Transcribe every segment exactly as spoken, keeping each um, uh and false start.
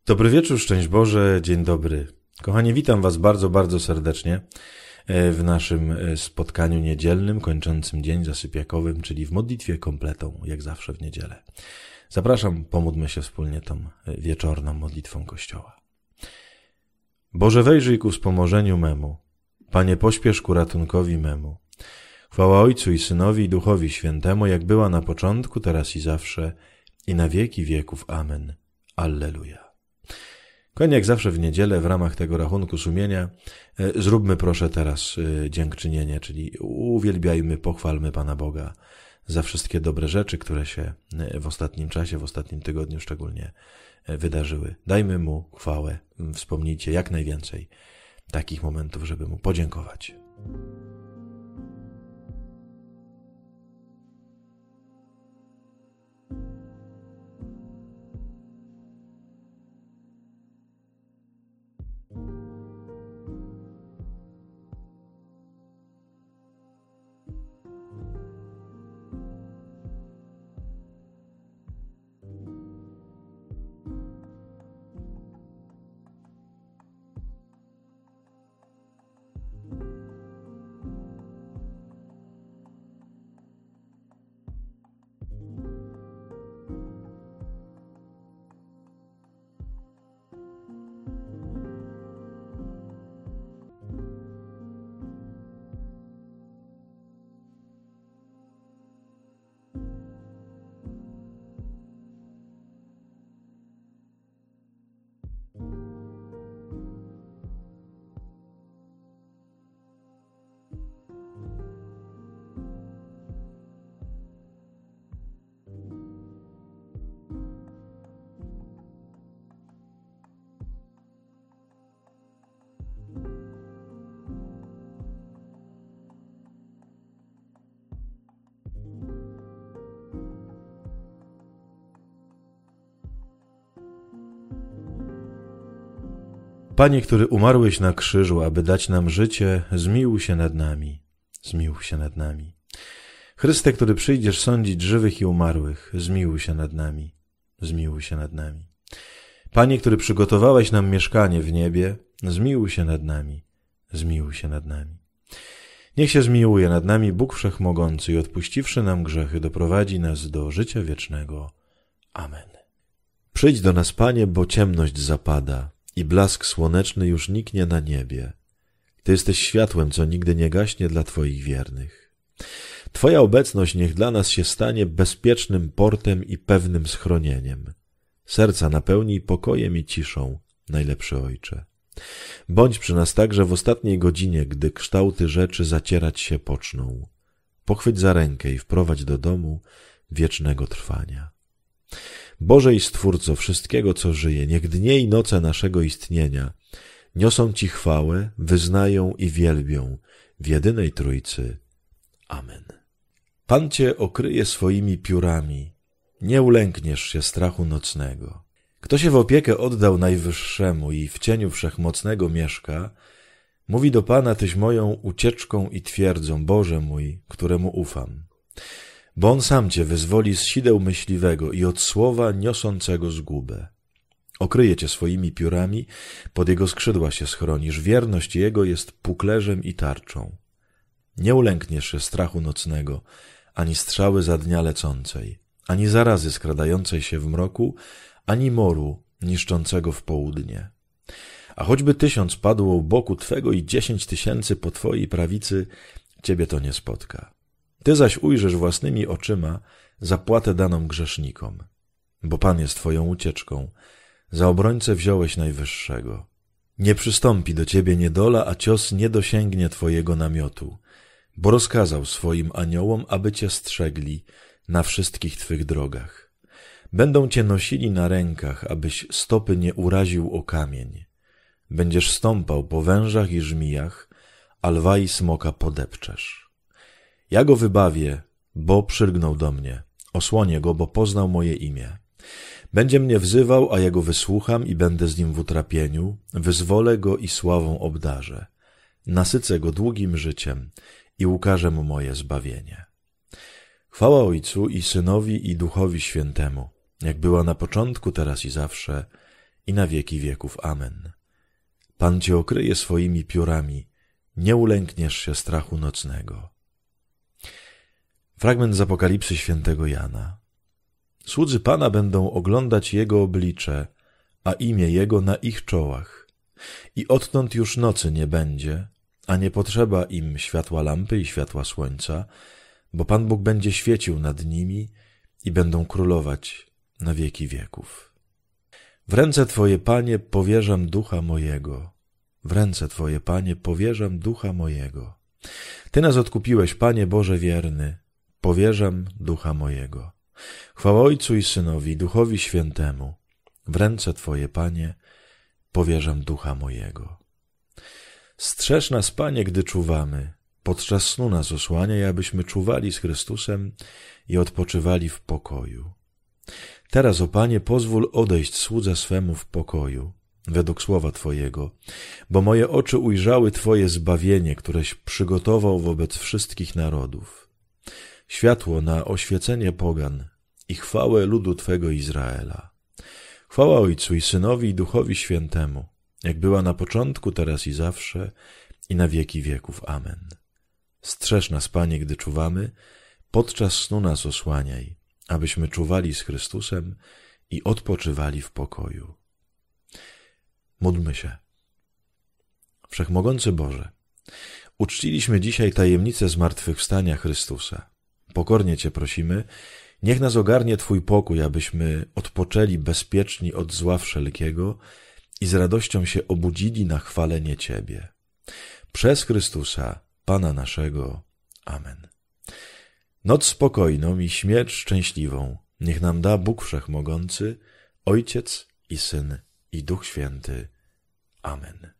Dobry wieczór, szczęść Boże, dzień dobry. Kochani, witam Was bardzo, bardzo serdecznie w naszym spotkaniu niedzielnym, kończącym dzień zasypiakowym, czyli w modlitwie kompletą, jak zawsze w niedzielę. Zapraszam, pomódlmy się wspólnie tą wieczorną modlitwą Kościoła. Boże, wejrzyj ku wspomożeniu memu. Panie, pośpiesz ku ratunkowi memu. Chwała Ojcu i Synowi i Duchowi Świętemu, jak była na początku, teraz i zawsze, i na wieki wieków. Amen. Alleluja. Kochani, jak zawsze w niedzielę w ramach tego rachunku sumienia zróbmy proszę teraz dziękczynienie, czyli uwielbiajmy, pochwalmy Pana Boga za wszystkie dobre rzeczy, które się w ostatnim czasie, w ostatnim tygodniu szczególnie wydarzyły. Dajmy Mu chwałę, wspomnijcie jak najwięcej takich momentów, żeby Mu podziękować. Panie, który umarłeś na krzyżu, aby dać nam życie, zmiłuj się nad nami, zmiłuj się nad nami. Chryste, który przyjdziesz sądzić żywych i umarłych, zmiłuj się nad nami, zmiłuj się nad nami. Panie, który przygotowałeś nam mieszkanie w niebie, zmiłuj się nad nami, zmiłuj się nad nami. Niech się zmiłuje nad nami Bóg Wszechmogący i odpuściwszy nam grzechy, doprowadzi nas do życia wiecznego. Amen. Przyjdź do nas, Panie, bo ciemność zapada i blask słoneczny już niknie na niebie. Ty jesteś światłem, co nigdy nie gaśnie dla Twoich wiernych. Twoja obecność niech dla nas się stanie bezpiecznym portem i pewnym schronieniem. Serca napełnij pokojem i ciszą, najlepszy Ojcze. Bądź przy nas także w ostatniej godzinie, gdy kształty rzeczy zacierać się poczną. Pochwyć za rękę i wprowadź do domu wiecznego trwania. Boże i Stwórco wszystkiego, co żyje, niech dnie i noce naszego istnienia niosą Ci chwałę, wyznają i wielbią w jedynej Trójcy. Amen. Pan Cię okryje swoimi piórami, nie ulękniesz się strachu nocnego. Kto się w opiekę oddał Najwyższemu i w cieniu Wszechmocnego mieszka, mówi do Pana: Tyś moją ucieczką i twierdzą, Boże mój, któremu ufam. Bo On sam Cię wyzwoli z sideł myśliwego i od słowa niosącego zgubę. Okryje Cię swoimi piórami, pod Jego skrzydła się schronisz, wierność Jego jest puklerzem i tarczą. Nie ulękniesz się strachu nocnego, ani strzały za dnia lecącej, ani zarazy skradającej się w mroku, ani moru niszczącego w południe. A choćby tysiąc padło u boku Twego i dziesięć tysięcy po Twojej prawicy, Ciebie to nie spotka. Ty zaś ujrzysz własnymi oczyma zapłatę daną grzesznikom, bo Pan jest Twoją ucieczką, za obrońcę wziąłeś Najwyższego. Nie przystąpi do Ciebie niedola, a cios nie dosięgnie Twojego namiotu, bo rozkazał swoim aniołom, aby Cię strzegli na wszystkich Twych drogach. Będą Cię nosili na rękach, abyś stopy nie uraził o kamień. Będziesz stąpał po wężach i żmijach, a lwa i smoka podepczesz. Ja go wybawię, bo przylgnął do mnie. Osłonię go, bo poznał moje imię. Będzie mnie wzywał, a ja go wysłucham i będę z nim w utrapieniu. Wyzwolę go i sławą obdarzę. Nasycę go długim życiem i ukażę mu moje zbawienie. Chwała Ojcu i Synowi i Duchowi Świętemu, jak była na początku, teraz i zawsze, i na wieki wieków. Amen. Pan cię okryje swoimi piórami, nie ulękniesz się strachu nocnego. Fragment z Apokalipsy świętego Jana. Słudzy Pana będą oglądać Jego oblicze, a imię Jego na ich czołach. I odtąd już nocy nie będzie, a nie potrzeba im światła lampy i światła słońca, bo Pan Bóg będzie świecił nad nimi i będą królować na wieki wieków. W ręce Twoje, Panie, powierzam ducha mojego. W ręce Twoje, Panie, powierzam ducha mojego. Ty nas odkupiłeś, Panie Boże wierny, powierzam ducha mojego. Chwała Ojcu i Synowi, Duchowi Świętemu. W ręce Twoje, Panie, powierzam ducha mojego. Strzeż nas, Panie, gdy czuwamy. Podczas snu nas osłaniaj, abyśmy czuwali z Chrystusem i odpoczywali w pokoju. Teraz, o Panie, pozwól odejść słudze swemu w pokoju, według słowa Twojego, bo moje oczy ujrzały Twoje zbawienie, któreś przygotował wobec wszystkich narodów. Światło na oświecenie pogan i chwałę ludu Twego Izraela. Chwała Ojcu i Synowi i Duchowi Świętemu, jak była na początku, teraz i zawsze, i na wieki wieków. Amen. Strzeż nas, Panie, gdy czuwamy, podczas snu nas osłaniaj, abyśmy czuwali z Chrystusem i odpoczywali w pokoju. Módlmy się. Wszechmogący Boże, uczciliśmy dzisiaj tajemnicę zmartwychwstania Chrystusa. Pokornie Cię prosimy, niech nas ogarnie Twój pokój, abyśmy odpoczęli bezpieczni od zła wszelkiego i z radością się obudzili na chwalenie Ciebie. Przez Chrystusa, Pana naszego. Amen. Noc spokojną i śmierć szczęśliwą niech nam da Bóg Wszechmogący, Ojciec i Syn i Duch Święty. Amen.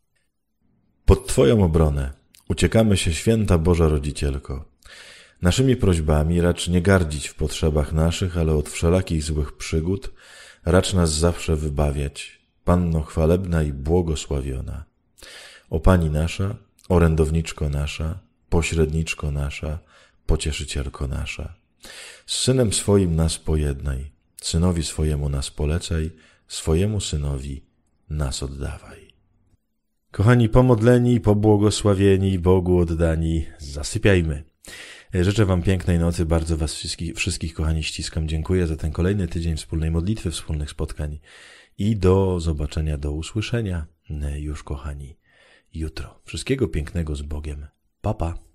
Pod Twoją obronę uciekamy się, święta Boża Rodzicielko. Naszymi prośbami racz nie gardzić w potrzebach naszych, ale od wszelakich złych przygód racz nas zawsze wybawiać, Panno chwalebna i błogosławiona. O Pani nasza, orędowniczko nasza, pośredniczko nasza, pocieszycielko nasza. Z Synem swoim nas pojednaj, Synowi swojemu nas polecaj, swojemu Synowi nas oddawaj. Kochani, pomodleni i pobłogosławieni, Bogu oddani, zasypiajmy. Życzę Wam pięknej nocy, bardzo Was wszystkich, wszystkich kochani ściskam. Dziękuję za ten kolejny tydzień wspólnej modlitwy, wspólnych spotkań i do zobaczenia, do usłyszenia już, kochani, jutro. Wszystkiego pięknego z Bogiem. Pa, pa.